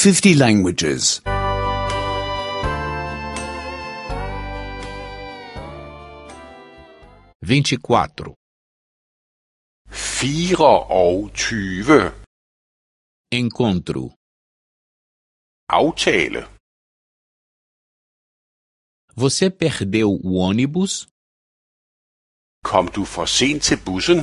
50 languages. 24. 24. Encontro. Aftale. Você perdeu o ônibus? Kom du for sent til bussen?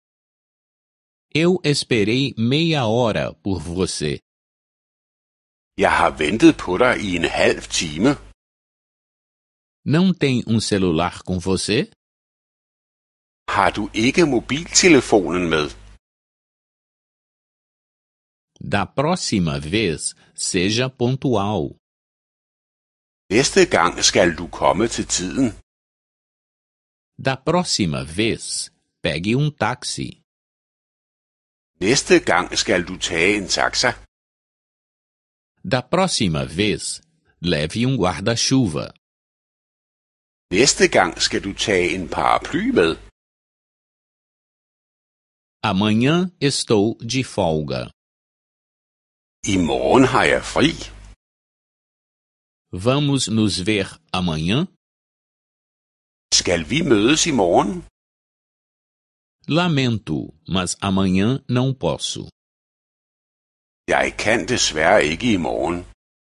Eu esperei meia hora por você. Jeg har ventet på dig i en halv time. Não tem celular com você? Har du ikke mobiltelefonen med? Da próxima vez, seja pontual. Næste gang skal du komme til tiden. Da próxima vez, pegue táxi. Næste gang skal du tage en taxa. Da próxima vez, leve guarda-chuva. Næste gang skal du tage en paraply med. Amanhã estou de folga. I morgen har jeg fri. Vamos nos ver amanhã? Skal vi mødes i morgen? Lamento, mas amanhã não posso. Jeg kan desværre ikke i morgen.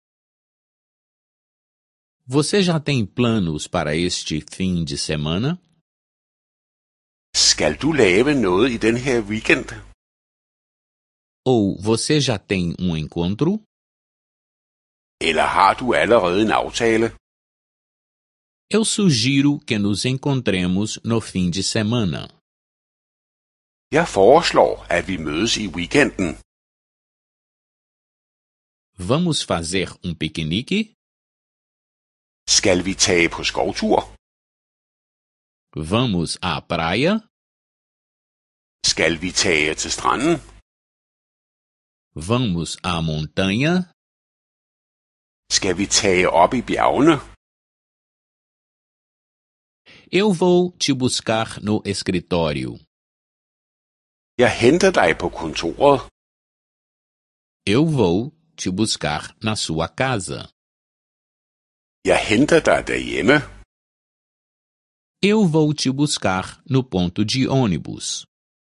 Você já tem planos para este fim de semana? Skal du lave noget i den her weekend? Ou você já tem encontro? Eller har du allerede en aftale? Eu sugiro que nos encontremos no fim de semana. Jeg foreslår, at vi mødes i weekenden. Vamos fazer piquenique? Skal vi tage på skovtur? Vamos à praia? Skal vi tage til stranden? Vamos à montanha? Skal vi tage op i bjergene? Eu vou te buscar no escritório. Jeg henter dig på kontoret. Eu vou te buscar na sua casa. Jeg henter dig derhjemme. Eu vou te buscar no ponto de ônibus.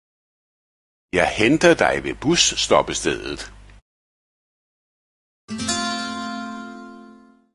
Jeg henter dig ved busstoppestedet.